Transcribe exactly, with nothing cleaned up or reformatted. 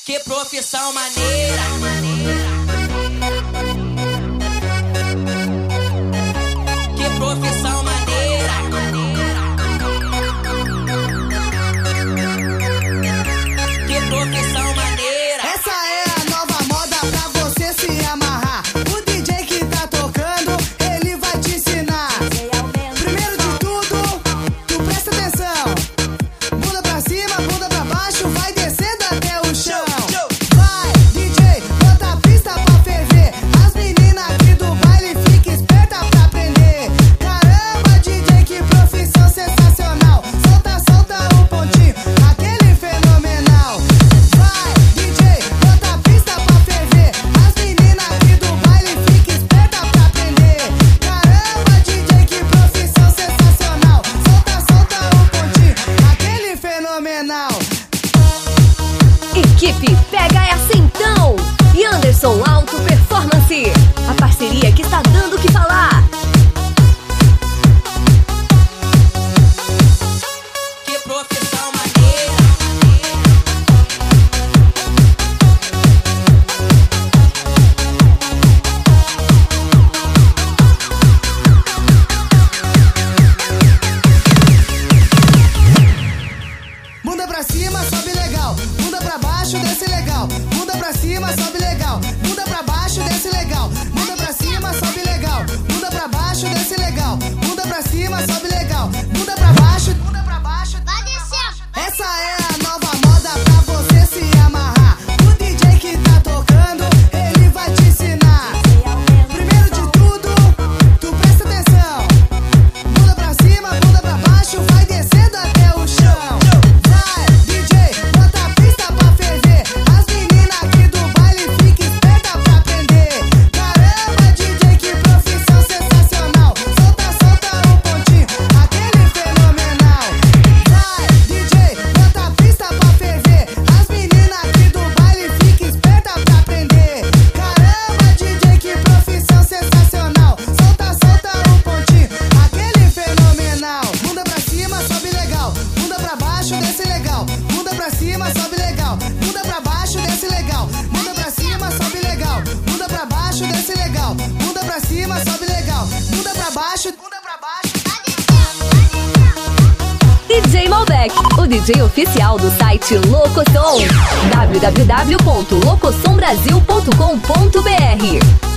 Que profissão maneira. Que profissão maneira. Que profissão maneira. Essa é a nova moda pra você se amarrar. O D J que tá tocando, ele vai te ensinar. Primeiro de tudo, tu presta atenção. Bunda pra cima, bunda pra baixo, vai descendo até o chão. Vai, D J, bota a pista pra ferver. As meninas aqui do baile ficam espertas pra aprender. Caramba, D J, que profissão sensacional. Solta, solta o pontinho, aquele fenomenal. Vai, D J, bota a pista pra ferver. As meninas aqui do baile ficam espertas pra aprender. Caramba, D J, que profissão sensacional. Solta, solta o pontinho, aquele fenomenal. Equipe Pega Essa Então e Anderson Auto Performance, a parceria que está dando o que falar. Que profissão maneira. Bunda pra cima, sobe legal. Bunda pra baixo, desce legal. Bunda pra cima, sobe legal. Bunda pra baixo, desce legal. Bunda pra cima, sobe legal. Bunda pra baixo, desce legal. Bunda pra cima, sobe legal. Bunda pra baixo, bunda pra baixo. Vai descer. Essa é a nova moda pra você se amarrar. O D J que tá tocando, ele vai te ensinar. Primeiro de tudo, tu presta atenção. Bunda pra cima, bunda pra baixo, vai descendo até o chão. Vai, D J, bota a pista pra ferver. As meninas aqui do baile ficam espertas pra aprender. Caramba, D J, que profissão sensacional. Solta, solta o pontinho, aquele fenomenal. Vai, D J, bota a pista pra ferver. As meninas aqui do baile ficam espertas pra aprender. Caramba, D J, que profissão sensacional. Solta, solta o pontinho, aquele fenomenal. Bunda pra cima, sobe legal. Bunda pra baixo, desce legal. Bunda pra cima, sobe legal. Bunda pra baixo, desce legal. Bunda pra cima, sobe legal. Bunda pra baixo, desce legal. Bunda pra cima, sobe legal. Bunda pra baixo, bunda pra baixo. D J Malbec, o D J oficial do site Locosom. w w w ponto locosom brasil ponto com ponto b r